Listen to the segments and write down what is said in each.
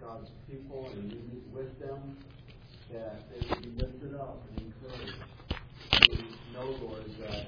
God's people and you meet with them, that they will be lifted up and encouraged. We know, Lord, that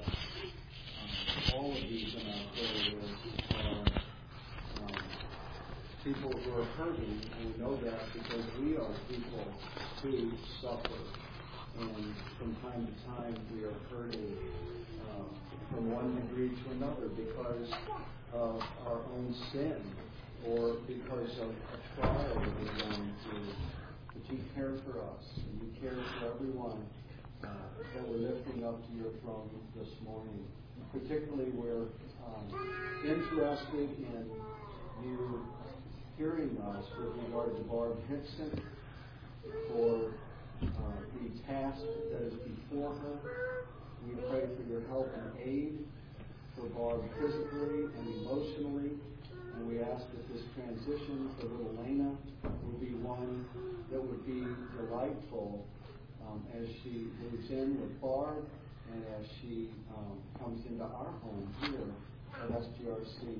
all of these in our prayer list are people who are hurting, and we know that because we are people who suffer. And from time to time we are hurting from one degree to another because of our own sin or because of a trial that we're going through. But you care for us, and you care for everyone that we're lifting up to your throne this morning. Particularly, we're interested in you hearing us with regard to Barb Hickson for the task that is before her. We pray for your help and aid for Barb physically and emotionally. And we ask that this transition for little Lena will be one that would be delightful as she moves in with Barb and as she comes into our home here at SGRC.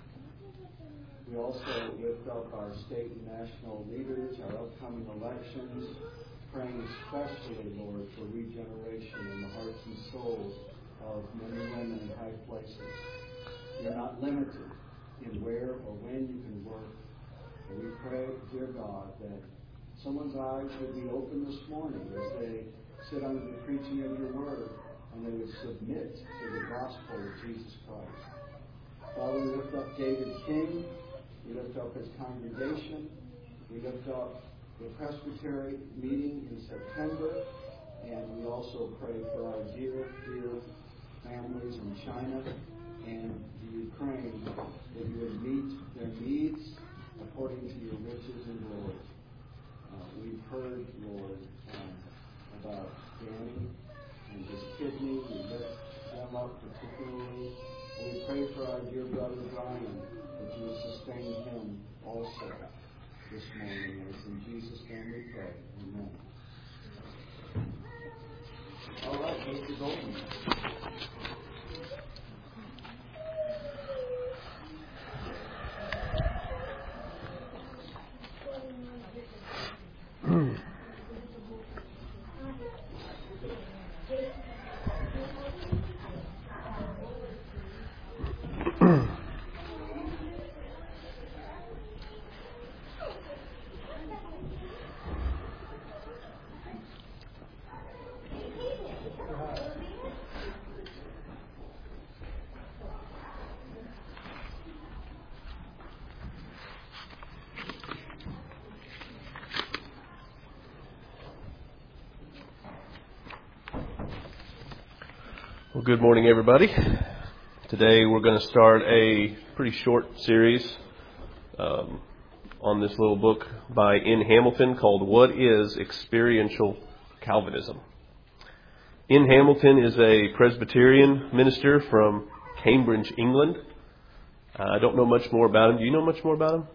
We also lift up our state and national leaders, our upcoming elections, praying especially, Lord, for regeneration in the hearts and souls of men and women in high places. You're not limited in where or when you can work. And we pray, dear God, that someone's eyes would be open this morning as they sit under the preaching of your word and they would submit to the gospel of Jesus Christ. Father, we lift up David King. We lift up his congregation. We lift up the Presbytery meeting in September. And we also pray for our dear, dear families in China and the Ukraine, that you would meet their needs according to your riches and glory. We've heard, Lord, about Danny and his kidney. We lift them up particularly. And we pray for our dear brother Brian, that you will sustain him also this morning. It's in Jesus' name we pray. Amen. All right, Mr. Golden. Well, good morning, everybody. Today we're going to start a pretty short series on this little book by N. Hamilton called What is Experiential Calvinism? N. Hamilton is a Presbyterian minister from Cambridge, England. I don't know much more about him. Do you know much more about him?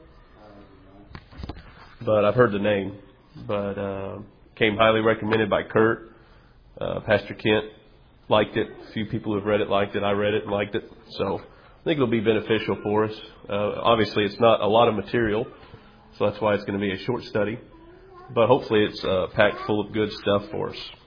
But I've heard the name. But came highly recommended by Kurt. Pastor Kent liked it. A few people who've read it liked it. I read it and liked it. So I think it'll be beneficial for us. Obviously, it's not a lot of material, so that's why it's going to be a short study. But hopefully it's packed full of good stuff for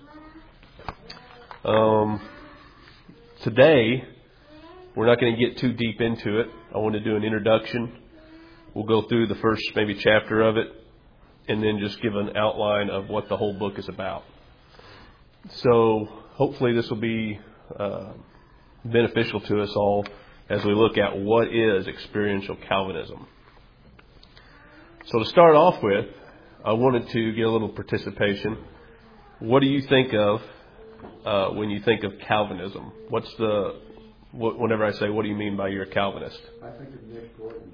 us. Today, we're not going to get too deep into it. I want to do an introduction. We'll go through the first maybe chapter of it, and then just give an outline of what the whole book is about. So hopefully this will be beneficial to us all as we look at what is experiential Calvinism. So to start off with, I wanted to get a little participation. What do you think of when you think of Calvinism? Whenever I say, what do you mean by you're a Calvinist? I think of Nick Gordon.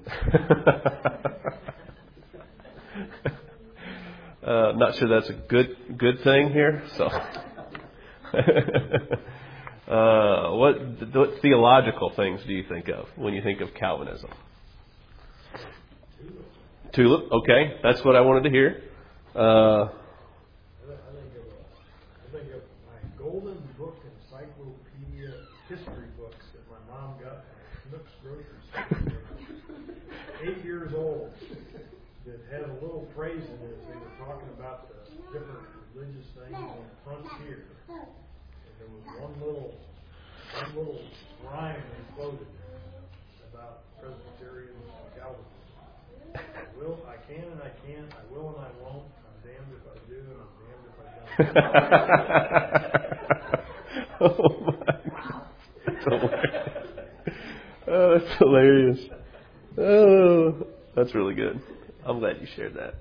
Not sure that's a good thing here. So, what theological things do you think of when you think of Calvinism? Tulip. Okay, that's what I wanted to hear. I think of my golden book encyclopedia history books that my mom got at Schnucks grocery store. 8 years old. That it had a little phrase in it. They were talking about the different religious things on the frontier. And there was one little rhyme they quoted about Presbyterians and Calvinists. I can and I can't, I will and I won't, I'm damned if I do and I'm damned if I don't. Oh my. Oh, that's hilarious. Oh, that's really good. I'm glad you shared that.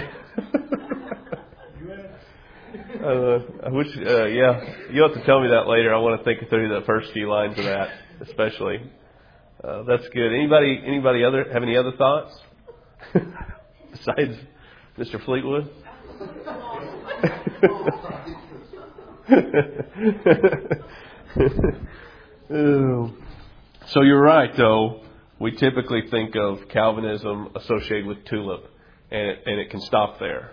I wish, yeah, you'll have to tell me that later. I want to think through the first few lines of that, especially. That's good. Anybody have any other thoughts? Besides Mr. Fleetwood? So you're right, though. We typically think of Calvinism associated with tulip, and it can stop there.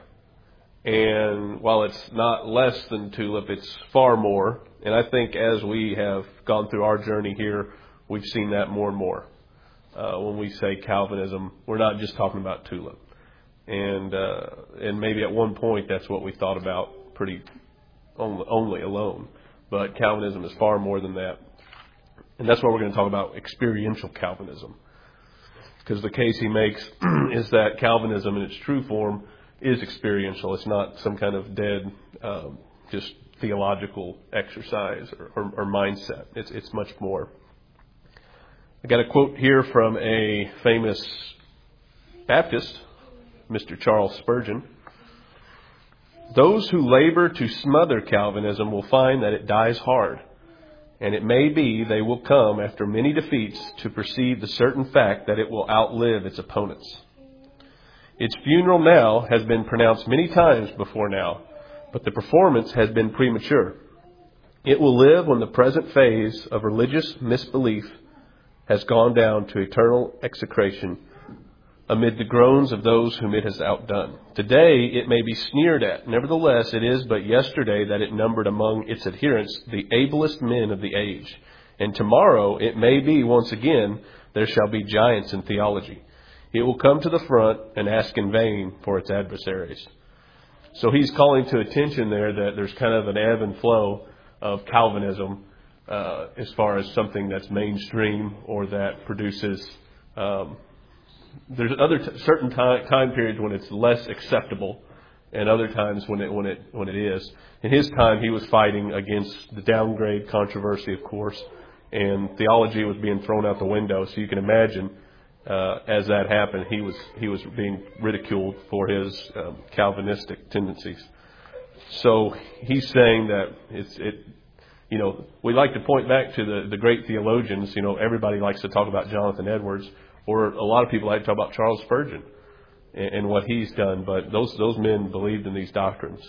And while it's not less than tulip, it's far more. And I think as we have gone through our journey here, we've seen that more and more. When we say Calvinism, we're not just talking about tulip. And maybe at one point that's what we thought about pretty only alone. But Calvinism is far more than that. And that's why we're going to talk about experiential Calvinism. Because the case he makes is that Calvinism in its true form is experiential. It's not some kind of dead, just theological exercise or mindset. It's much more. I got a quote here from a famous Baptist, Mr. Charles Spurgeon. Those who labor to smother Calvinism will find that it dies hard. And it may be they will come after many defeats to perceive the certain fact that it will outlive its opponents. Its funeral now has been pronounced many times before now, but the performance has been premature. It will live when the present phase of religious misbelief has gone down to eternal execration amid the groans of those whom it has outdone. Today it may be sneered at. Nevertheless, it is but yesterday that it numbered among its adherents the ablest men of the age. And tomorrow it may be once again there shall be giants in theology. It will come to the front and ask in vain for its adversaries. So he's calling to attention there that there's kind of an ebb and flow of Calvinism as far as something that's mainstream or that produces... there's certain time periods when it's less acceptable, and other times when it is. In his time, he was fighting against the downgrade controversy, of course, and theology was being thrown out the window. So you can imagine, as that happened, he was being ridiculed for his Calvinistic tendencies. So he's saying that we like to point back to the great theologians. Everybody likes to talk about Jonathan Edwards. Or a lot of people like to talk about Charles Spurgeon and what he's done, but those men believed in these doctrines.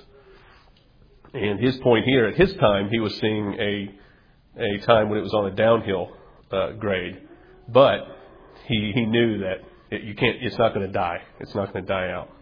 And his point here, at his time, he was seeing a time when it was on a downhill grade, but he knew that it's not going to die. It's not going to die out.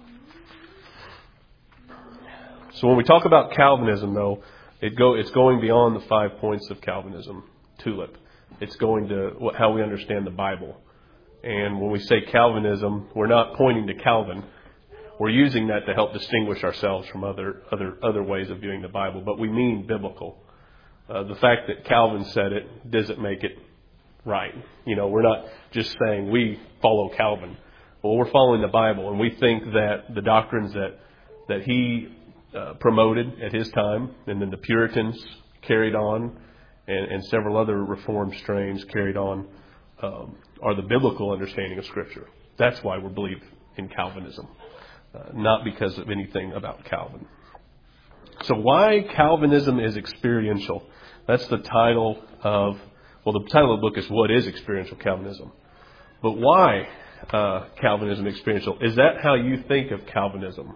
So when we talk about Calvinism, though, it's going beyond the 5 points of Calvinism, tulip. It's going to how we understand the Bible. And when we say Calvinism, we're not pointing to Calvin. We're using that to help distinguish ourselves from other ways of viewing the Bible. But we mean biblical. The fact that Calvin said it doesn't make it right. We're not just saying we follow Calvin. Well, we're following the Bible. And we think that the doctrines that he promoted at his time, and then the Puritans carried on, and several other Reformed strains carried on, are the biblical understanding of Scripture. That's why we believe in Calvinism, not because of anything about Calvin. So why Calvinism is experiential? That's the title of, the title of the book is What is Experiential Calvinism? But why Calvinism experiential? Is that how you think of Calvinism?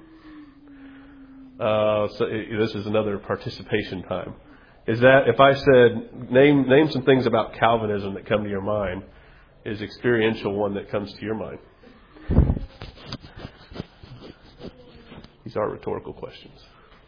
This is another participation time. Is that, if I said, name some things about Calvinism that come to your mind, is experiential one that comes to your mind? These are rhetorical questions.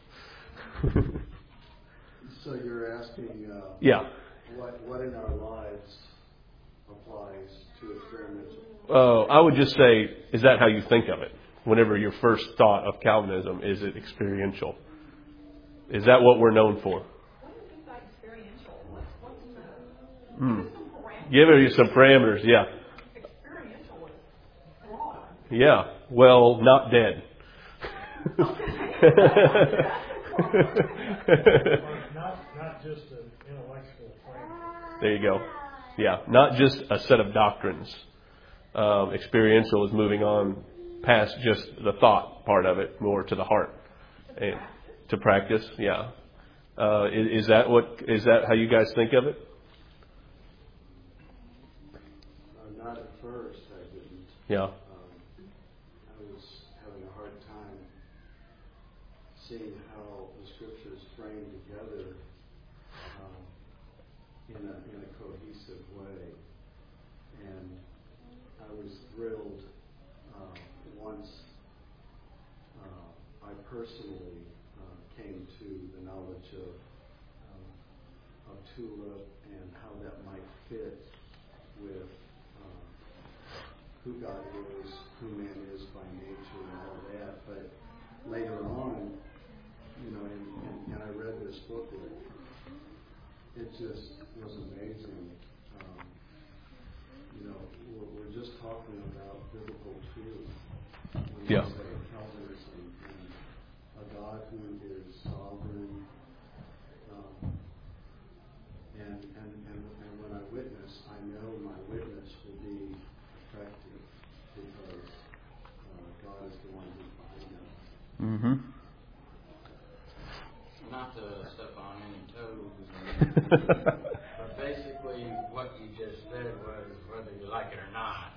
So you're asking yeah. what in our lives applies to experiential? I would just say, is that how you think of it? whenever your first thought of Calvinism, is it experiential? Is that what we're known for? What do you mean by experiential? What's the... Give you some parameters, yeah. Experiential is broad. Yeah, well, not dead. Not just an intellectual framework. There you go. Yeah, not just a set of doctrines. Experiential is moving on past just the thought part of it, more to the heart. And to practice, yeah. Is that how you guys think of it? Not at first, I didn't. Yeah. I was having a hard time seeing how the scriptures frame together in a cohesive way. And I was thrilled once I personally came to the knowledge of tulip and how that might fit with who God is, who man is by nature, and all that. But later on, and I read this booklet, it just was amazing. We're just talking about biblical truth. When we say Calvinism and a God who is sovereign. And when I witness, I know my witness will be effective because God is the one who's behind it. Mm-hmm. Not to step on any toes, but basically what you just said was, whether you like it or not,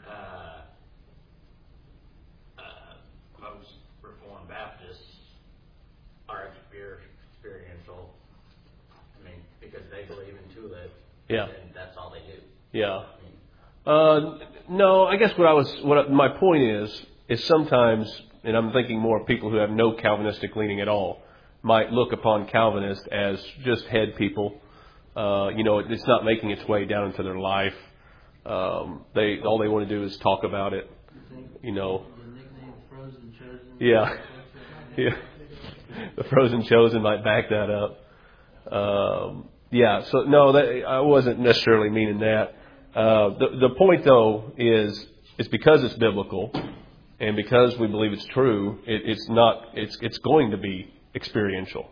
most Reformed Baptists are experiential. I mean, because they believe in tulip, and that's all they do. Yeah. No, I guess my point is sometimes, and I'm thinking more of people who have no Calvinistic leaning at all, might look upon Calvinists as just head people. It's not making its way down into their life. All they want to do is talk about it. The nickname Frozen Chosen. Yeah. The Frozen Chosen might back that up. So no, I wasn't necessarily meaning that. The point though is because it's biblical and because we believe it's true, it's going to be experiential.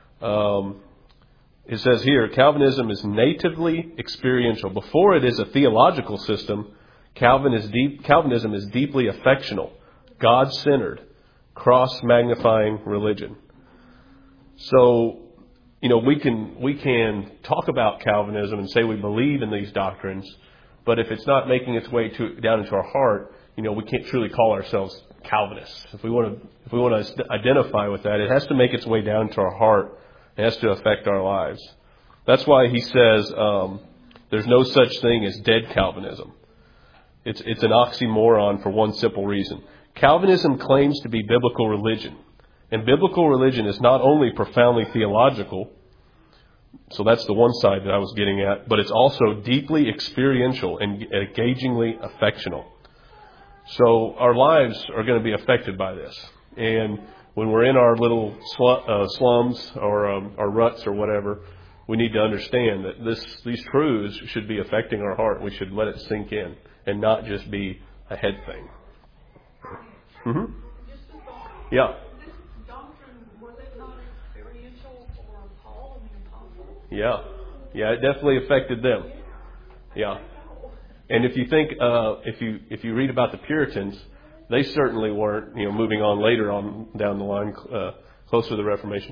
It says here, Calvinism is natively experiential. Before it is a theological system, Calvinism is deeply affectional, God-centered, cross-magnifying religion. So, we can talk about Calvinism and say we believe in these doctrines, but if it's not making its way down into our heart, we can't truly call ourselves Calvinists. If we want to identify with that, it has to make its way down to our heart. It has to affect our lives. That's why he says there's no such thing as dead Calvinism. It's an oxymoron for one simple reason. Calvinism claims to be biblical religion. And biblical religion is not only profoundly theological, so that's the one side that I was getting at, but it's also deeply experiential and engagingly affectional. So our lives are going to be affected by this. And when we're in our little slums or our ruts or whatever, we need to understand that these truths should be affecting our heart. We should let it sink in and not just be a head thing. Mm-hmm. Yeah. This doctrine, was it not experiential for Paul and the apostles? Yeah, it definitely affected them. Yeah. And if you think, if you read about the Puritans, they certainly weren't, moving on later on down the line, closer to the Reformation.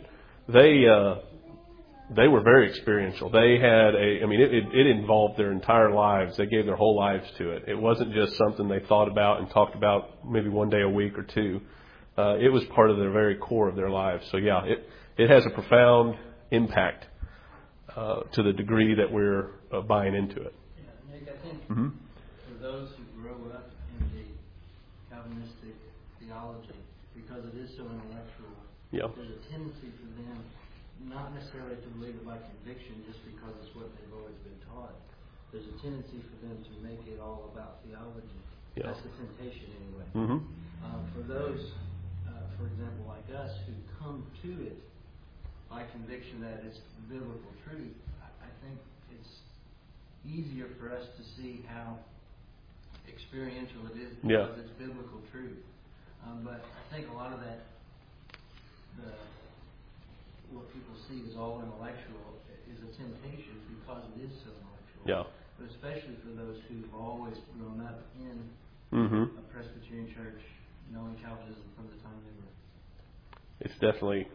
They were very experiential. They had it involved their entire lives. They gave their whole lives to it. It wasn't just something they thought about and talked about maybe one day a week or two. It was part of their very core of their lives. So yeah, it has a profound impact to the degree that we're buying into it. Yeah, Nick, I think for those who grow up in the Calvinistic theology, because it is so intellectual, there's a tendency for them not necessarily to believe it by conviction just because it's what they've always been taught. There's a tendency for them to make it all about theology. Yeah. That's the temptation anyway. Mm-hmm. For those, for example, like us, who come to it by conviction that it's biblical truth, I think it's easier for us to see how experiential it is because it's biblical truth. But I think a lot of that, what people see as all intellectual, is a temptation because it is so intellectual. Yeah. But especially for those who've always grown up in a Presbyterian church, knowing Calvinism from the time they were. It's definitely,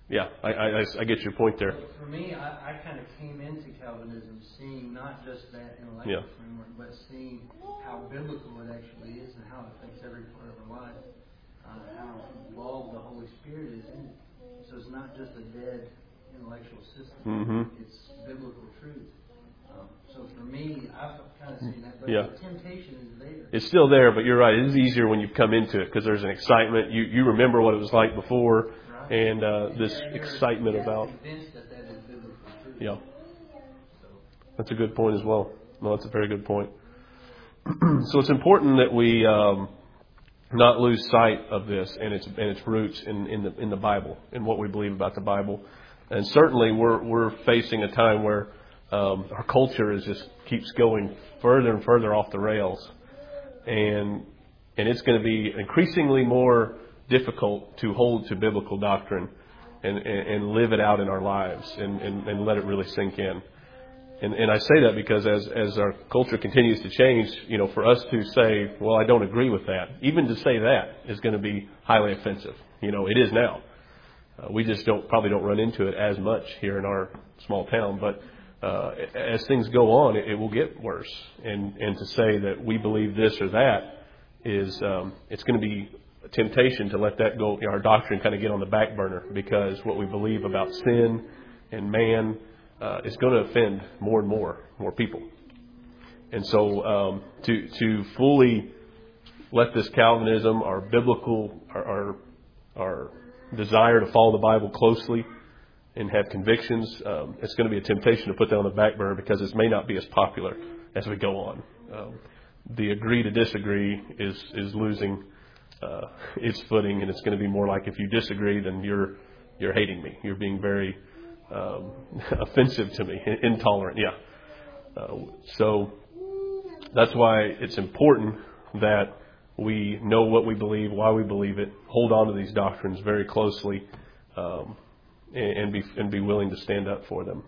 I get your point there. So for me, I kind of came into Calvinism seeing not just that intellectual framework, but seeing how biblical it actually is and how it affects every part of our life, how involved the Holy Spirit is in it. So it's not just a dead intellectual system. It's biblical truth. So for me, I've kind of seen that, but the temptation is there. It's still there, but you're right. It is easier when you come into it because there's an excitement. You remember what it was like before, and this excitement about. Convinced that is biblical truth. Yeah, that's a good point as well. No, that's a very good point. So it's important that we not lose sight of this and its roots in the Bible and what we believe about the Bible. And certainly we're facing a time where our culture just keeps going further and further off the rails, and it's going to be increasingly more difficult to hold to biblical doctrine and live it out in our lives and let it really sink in. And I say that because as our culture continues to change, for us to say, well, I don't agree with that, even to say that is going to be highly offensive. It is now. We just probably don't run into it as much here in our small town, but as things go on, it will get worse. And to say that we believe this or that is, it's going to be a temptation to let that go, our doctrine kind of get on the back burner, because what we believe about sin and man is going to offend more and more people. And so to fully let this Calvinism, our biblical, our desire to follow the Bible closely and have convictions, it's going to be a temptation to put that on the back burner because it may not be as popular as we go on. The agree to disagree is losing its footing, and it's going to be more like if you disagree, then you're hating me. You're being very offensive to me, intolerant. So that's why it's important that we know what we believe, why we believe it, hold on to these doctrines very closely, and be willing to stand up for them.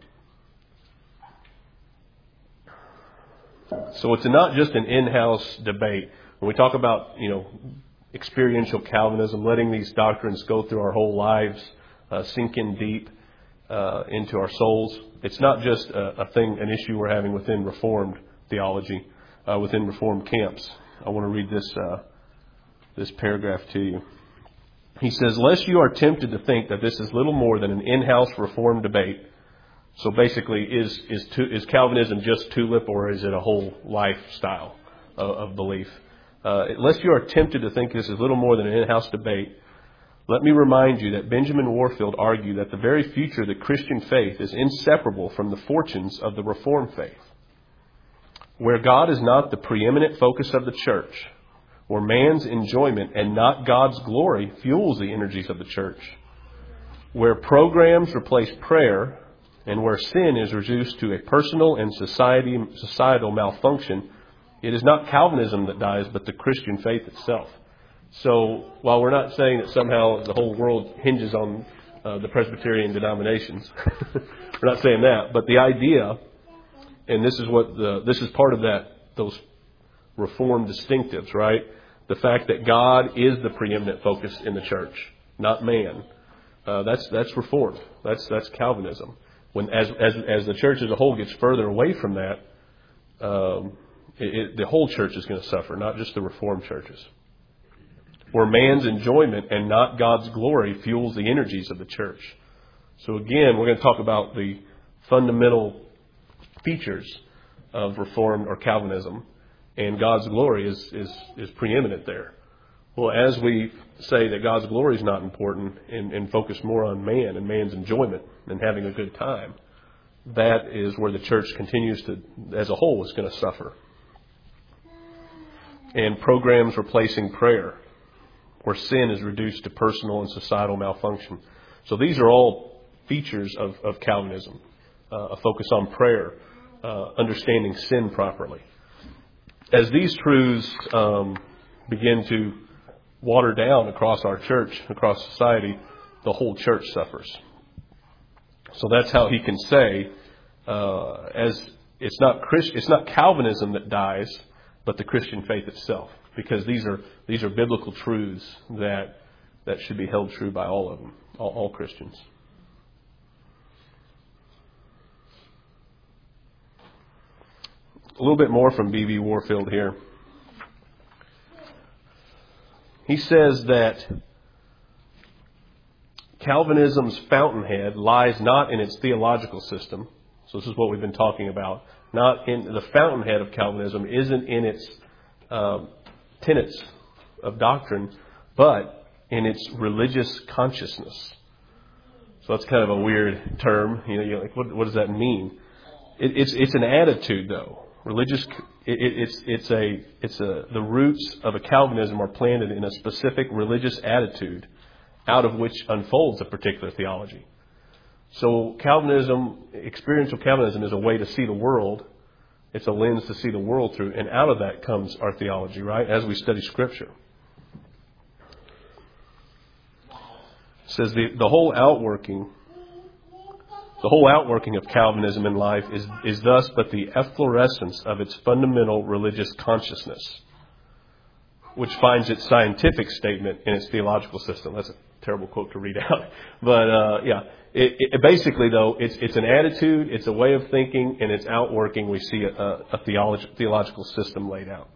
So it's not just an in-house debate. When we talk about, experiential Calvinism, letting these doctrines go through our whole lives, sink in deep into our souls, it's not just an issue we're having within Reformed theology, within Reformed camps. I want to read this paragraph to you. He says, lest you are tempted to think that this is little more than an in-house Reformed debate. So basically, is Calvinism just tulip, or is it a whole lifestyle of belief? Lest you are tempted to think this is little more than an in-house debate, let me remind you that Benjamin Warfield argued that the very future of the Christian faith is inseparable from the fortunes of the Reformed faith. Where God is not the preeminent focus of the church, where man's enjoyment and not God's glory fuels the energies of the church, where programs replace prayer, and where sin is reduced to a personal and societal malfunction, it is not Calvinism that dies, but the Christian faith itself. So while we're not saying that somehow the whole world hinges on the Presbyterian denominations, we're not saying that, but the idea, and this is part of those Reformed distinctives, right? The fact that God is the preeminent focus in the church, not man. That's Reformed. That's Calvinism. When as the church as a whole gets further away from that, the whole church is going to suffer, not just the Reformed churches. Where man's enjoyment and not God's glory fuels the energies of the church. So again, we're going to talk about the fundamental features of Reformed or Calvinism, and God's glory is preeminent there. Well, as we say that God's glory is not important and focus more on man and man's enjoyment and having a good time, that is where the church continues to, as a whole, is going to suffer. and programs replacing prayer, where sin is reduced to personal and societal malfunction. So these are all features of Calvinism. A focus on prayer, understanding sin properly. As these truths begin to water down across our church, across society, the whole church suffers. So that's how he can say, as it's not Calvinism that dies, but the Christian faith itself, because these are biblical truths that should be held true by all of them, all Christians. A little bit more from B.B. Warfield here. He says that Calvinism's fountainhead lies not in its theological system. So this is what we've been talking about. Not in the fountainhead of Calvinism isn't in its tenets of doctrine, but in its religious consciousness. So that's kind of a weird term. You're like, what does that mean? It's an attitude, though. Religious. The roots of a Calvinism are planted in a specific religious attitude, out of which unfolds a particular theology. So Calvinism, experiential Calvinism, is a way to see the world. It's a lens to see the world through, and out of that comes our theology, right? As we study Scripture. It says the whole outworking of Calvinism in life is thus but the efflorescence of its fundamental religious consciousness, which finds its scientific statement in its theological system. That's a terrible quote to read out. But, it basically, though, it's an attitude, it's a way of thinking, and it's outworking. We see a theological system laid out.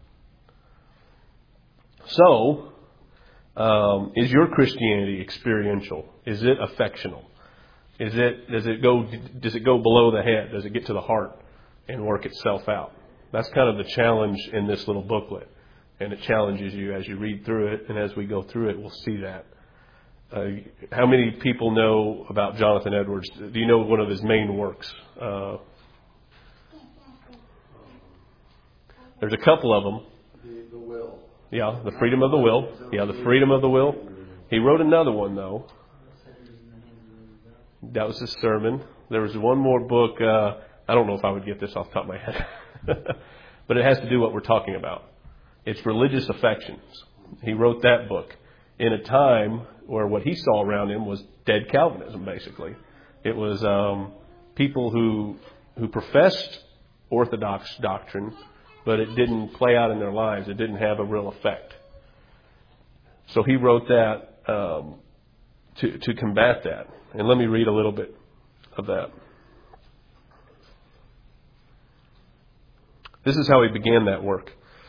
So, is your Christianity experiential? Is it affectional? Does it go below the head? Does it get to the heart and work itself out? That's kind of the challenge in this little booklet. And it challenges you as you read through it. And as we go through it, we'll see that. How many people know about Jonathan Edwards? Do you know one of his main works? There's a couple of them. The will. Yeah, The Freedom of the Will. Yeah, The Freedom of the Will. He wrote another one, though. That was his sermon. There was one more book. I don't know if I would get this off the top of my head. But it has to do what we're talking about. It's religious affections. He wrote that book in a time where what he saw around him was dead Calvinism, basically. It was people who professed orthodox doctrine, but it didn't play out in their lives. It didn't have a real effect. So he wrote that to combat that. And let me read a little bit of that. This is how he began that work.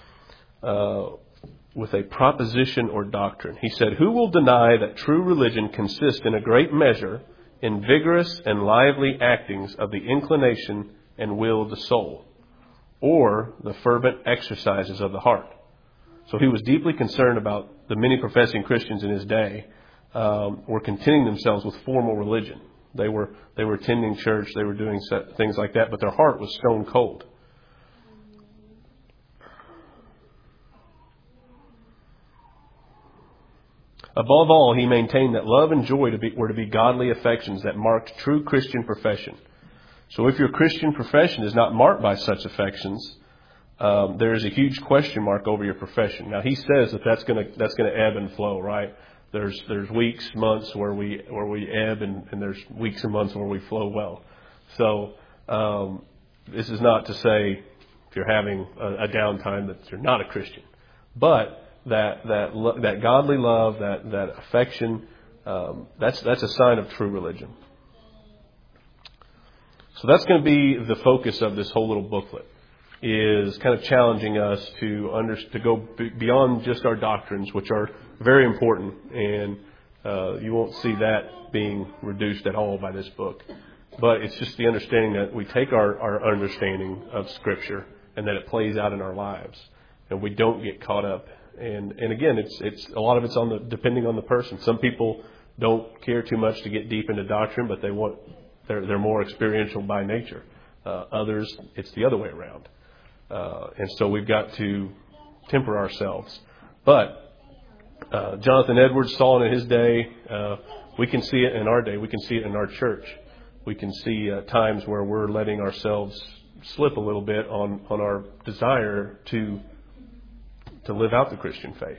With a proposition or doctrine. He said, "Who will deny that true religion consists in a great measure in vigorous and lively actings of the inclination and will of the soul, or the fervent exercises of the heart?" So he was deeply concerned about the many professing Christians in his day were contenting themselves with formal religion. They were attending church, they were doing things like that, but their heart was stone cold. Above all, he maintained that love and joy were to be godly affections that marked true Christian profession. So if your Christian profession is not marked by such affections, there is a huge question mark over your profession. Now he says that's going to ebb and flow, right? There's weeks, months where we ebb, and there's weeks and months where we flow well. So this is not to say if you're having a downtime that you're not a Christian, but that godly love, that affection, that's a sign of true religion. So that's going to be the focus of this whole little booklet, is kind of challenging us to go beyond just our doctrines, which are very important, and you won't see that being reduced at all by this book. But it's just the understanding that we take our understanding of Scripture and that it plays out in our lives, and we don't get caught up. And again, it's a lot of it's depending on the person. Some people don't care too much to get deep into doctrine, but they're more experiential by nature. Others, it's the other way around. And so we've got to temper ourselves. But Jonathan Edwards saw it in his day. We can see it in our day. We can see it in our church. We can see times where we're letting ourselves slip a little bit on our desire to live out the Christian faith.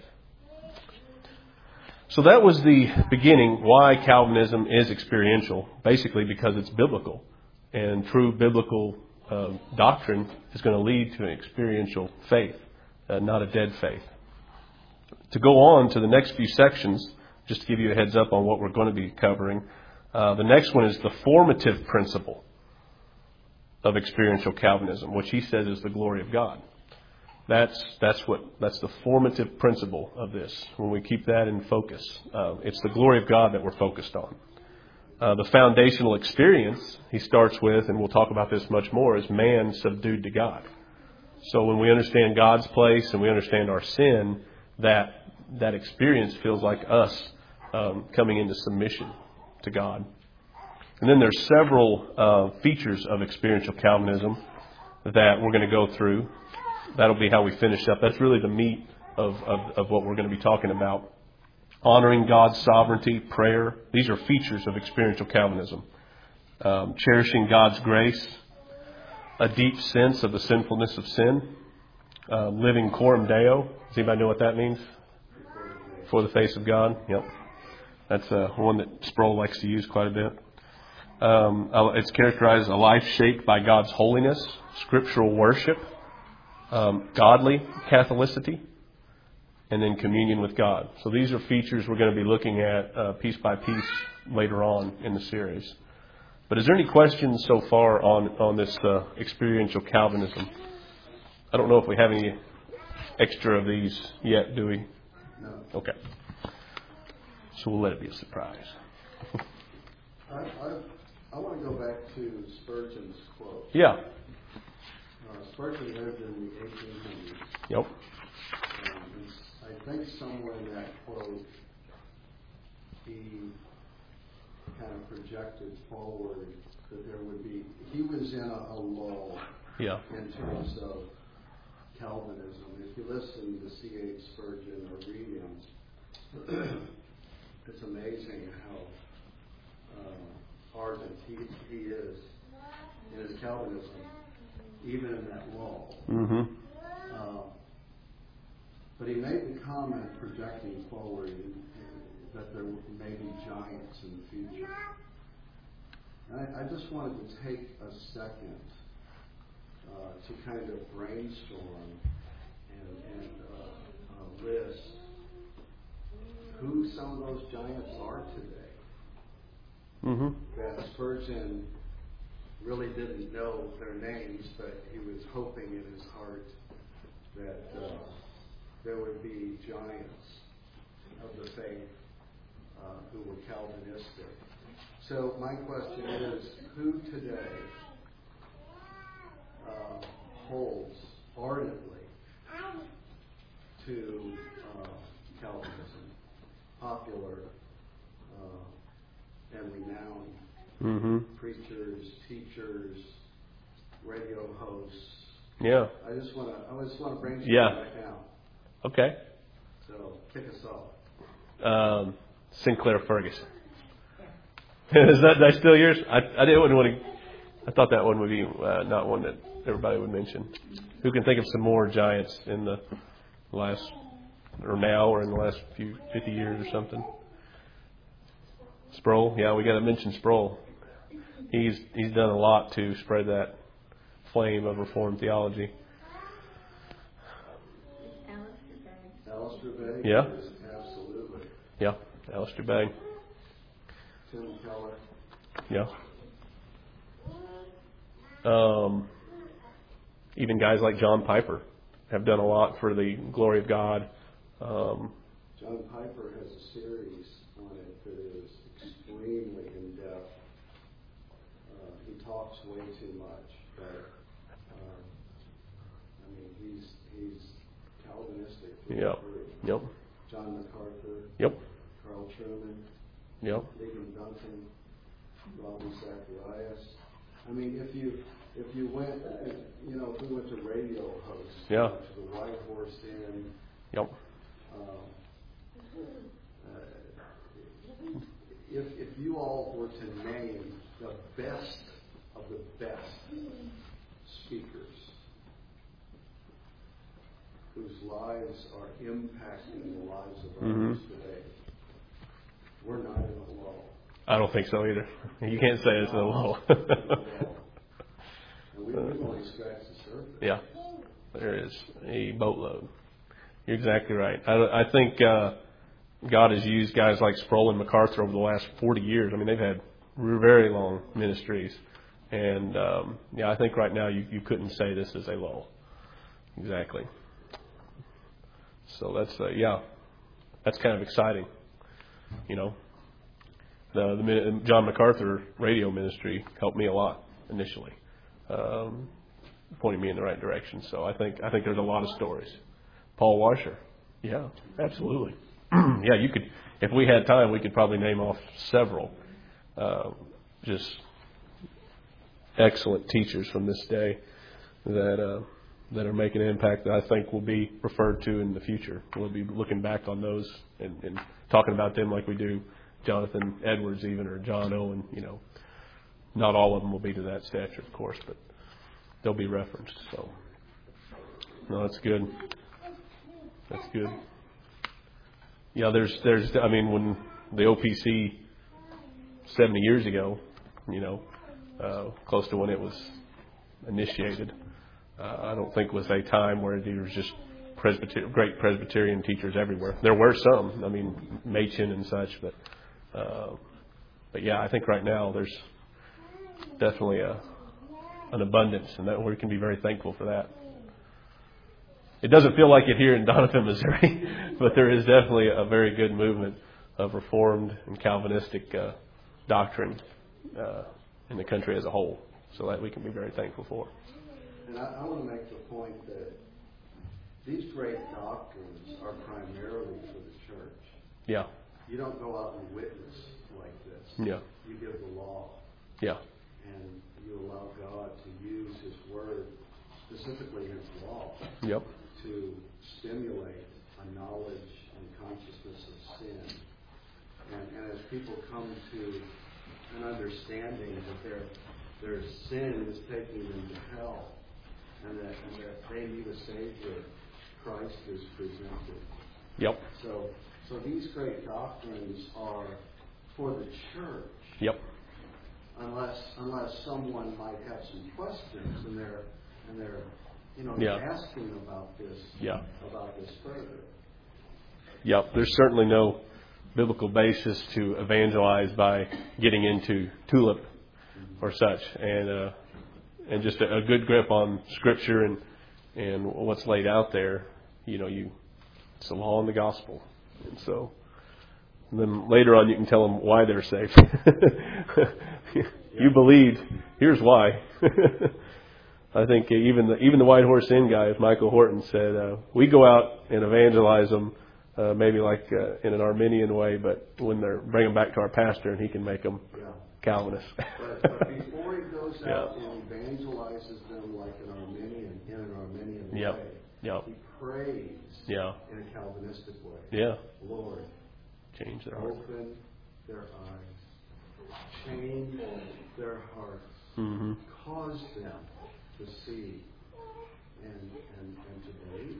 So that was the beginning why Calvinism is experiential, basically because it's biblical. And true biblical doctrine is going to lead to an experiential faith, not a dead faith. To go on to the next few sections, just to give you a heads up on what we're going to be covering, the next one is the formative principle of experiential Calvinism, which he says is the glory of God. That's the formative principle of this. When we keep that in focus, it's the glory of God that we're focused on. The foundational experience he starts with, and we'll talk about this much more, is man subdued to God. So when we understand God's place and we understand our sin, that experience feels like us coming into submission to God. And then there's several features of experiential Calvinism that we're going to go through. That'll be how we finish up. That's really the meat of what we're going to be talking about. Honoring God's sovereignty, prayer. These are features of experiential Calvinism. Cherishing God's grace. A deep sense of the sinfulness of sin. Living coram Deo. Does anybody know what that means? For the face of God. Yep. That's one that Sproul likes to use quite a bit. It's characterized as a life shaped by God's holiness, scriptural worship, godly Catholicity, and then communion with God. So these are features we're going to be looking at piece by piece later on in the series. But is there any questions so far on this experiential Calvinism? I don't know if we have any extra of these yet, do we? No. Okay. So we'll let it be a surprise. I want to go back to Spurgeon's quote. Yeah. Spurgeon lived in the 1800s. Yep. I think somewhere in that quote, he kind of projected forward that there would be, he was in a lull in terms of Calvinism. If you listen to C.H. Spurgeon or read him, it's amazing how ardent he is in his Calvinism, even in that lull. Mm-hmm. But he made the comment projecting forward that there may be giants in the future. And I just wanted to take a second to kind of brainstorm and list who some of those giants are today. Mm-hmm. That Spurgeon really didn't know their names, but he was hoping in his heart that there would be giants of the faith who were Calvinistic. So my question is, who today holds ardently to Calvinism, popular and renowned preachers, teachers, radio hosts? Yeah. I just want to brainstorm right now. Okay. So kick us off. Sinclair Ferguson. Is that still yours? I didn't want to. I thought that one would be not one that everybody would mention. Who can think of some more giants in the last, or now, or in the last 50 years or something? Sproul. Yeah, we got to mention Sproul. He's done a lot to spread that flame of Reformed theology. Alistair Begg? Yeah. Absolutely. Yeah, Alistair Begg. Tim Keller. Yeah. Even guys like John Piper have done a lot for the glory of God. John Piper has a series on it that is extremely in-depth. He talks way too much, but he's Calvinistic. Yep. Yep. John MacArthur. Yep. Carl Trueman. Yep. Ligon Duncan. Ravi Zacharias. if you went, if we went to radio hosts, yeah, to the White Horse Inn, yep. If you all were to name the best of the best speakers whose lives are impacting the lives of others today, we're not in a lull. I don't think so either. You can't say it's a lull. We've only scratched the surface. Yeah, there is a boatload. You're exactly right. I think God has used guys like Sproul and MacArthur over the last 40 years. I mean, they've had very long ministries. And, I think right now you couldn't say this is a lull. Exactly. So that's kind of exciting. The John MacArthur radio ministry helped me a lot initially, pointing me in the right direction. So I think there's a lot of stories. Paul Washer, yeah, absolutely. Yeah, you could, if we had time, we could probably name off several, just excellent teachers from this day that are making an impact that I think will be referred to in the future. We'll be looking back on those and talking about them like we do Jonathan Edwards even, or John Owen. Not all of them will be to that stature, of course, but they'll be referenced. So, no, that's good. That's good. Yeah, there's. I mean, when the OPC 70 years ago, close to when it was initiated, I don't think was a time where there was just great Presbyterian teachers everywhere. There were some. I mean, Machen and such, but yeah, I think right now there's definitely an abundance, and that we can be very thankful for that. It doesn't feel like it here in Donovan, Missouri, but there is definitely a very good movement of Reformed and Calvinistic doctrine in the country as a whole. So that we can be very thankful for. And I want to make the point that these great doctrines are primarily for the church. Yeah. You don't go out and witness like this. Yeah. You give the law. Yeah. And you allow God to use His Word, specifically His law, yep, to stimulate a knowledge and consciousness of sin. And as people come to an understanding that their sin is taking them to hell, and that they need a Savior, Christ is presented. Yep. So these great doctrines are for the church. Yep. Unless someone might have some questions and they're asking about this further. Yep. There's certainly no biblical basis to evangelize by getting into tulip or such, and just a good grip on Scripture and what's laid out there. It's the law and the gospel, and so then later on you can tell them why they're saved. You believed. Here's why. I think even the White Horse Inn guy, as Michael Horton said, we go out and evangelize them, maybe like in an Arminian way, but when they're bring them back to our pastor and he can make them Calvinists. but before he goes out and evangelizes them like an Arminian in an Arminian way, he prays in a Calvinistic way. Yeah. Lord, change their heart. Open their eyes. Change their hearts. Mm-hmm. Cause them to see and to believe.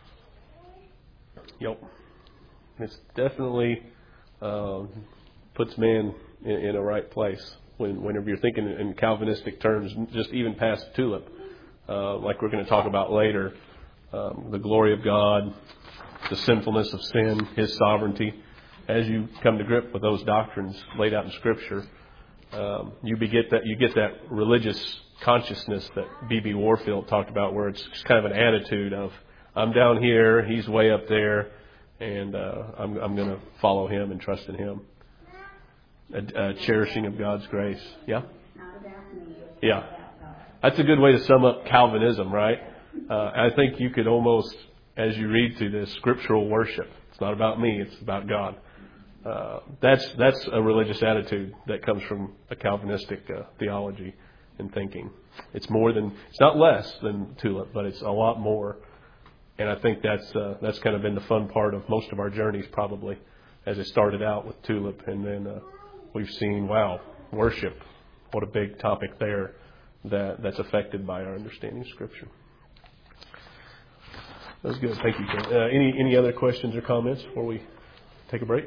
Yep. It's definitely puts man in a right place whenever you're thinking in Calvinistic terms, just even past tulip, like we're going to talk about later, the glory of God, the sinfulness of sin, His sovereignty. As you come to grip with those doctrines laid out in Scripture, you get that religious consciousness that B.B. Warfield talked about, where it's kind of an attitude of, I'm down here, He's way up there, and I'm going to follow Him and trust in Him. A cherishing of God's grace. Yeah? Yeah. That's a good way to sum up Calvinism, right? I think you could almost, as you read through this, scriptural worship. It's not about me, it's about God. That's a religious attitude that comes from a Calvinistic theology. and thinking. It's not less than Tulip, but it's a lot more. And I think that's kind of been the fun part of most of our journeys, probably, as it started out with Tulip, and then we've seen, wow, worship, what a big topic there that's affected by our understanding of Scripture. That was good. Thank you, Ken. Any other questions or comments before we take a break?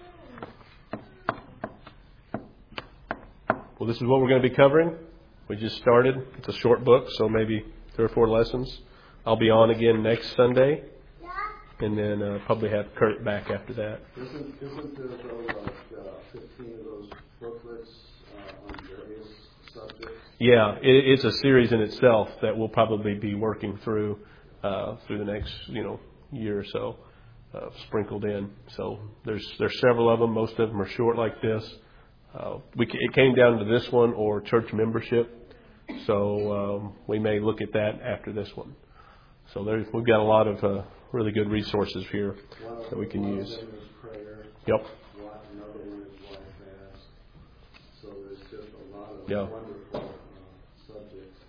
Well, this is what we're going to be covering. We just started. It's a short book, so maybe 3 or 4 lessons. I'll be on again next Sunday, and then probably have Kurt back after that. Isn't there, though, like 15 of those booklets on various subjects? Yeah, it's a series in itself that we'll probably be working through the next year or so, sprinkled in. So there's several of them. Most of them are short like this. It came down to this one or church membership. So we may look at that after this one. So we've got a lot of really good resources here that we can use. One of them is prayer. Yep. Another one is life fast. So there's just a lot of wonderful subjects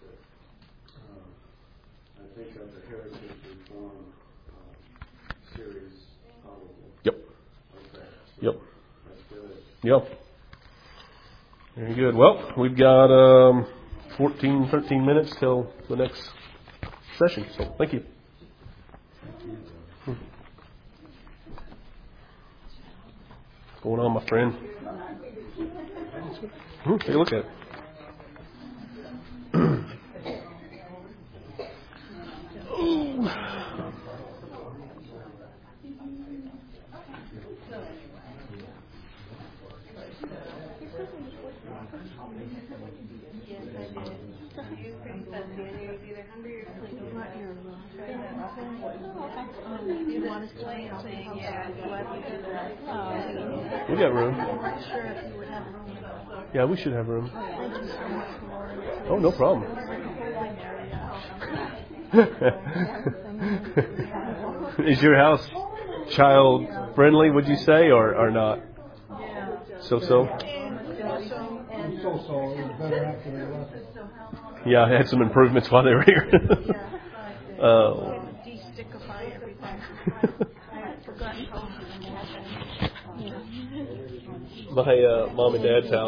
that I think of the Heritage Reform series probably. Yep. Okay. So Yep. That's good. Yep. Very good. Well, we've got 13 minutes till the next session. So thank you. What's going on, my friend? Take a look at it. We got room. Yeah, we should have room. Oh, no problem. Is your house child friendly, would you say, or not? So? Yeah, I had some improvements while they were here. De-stickify everything. My mom and dad's house.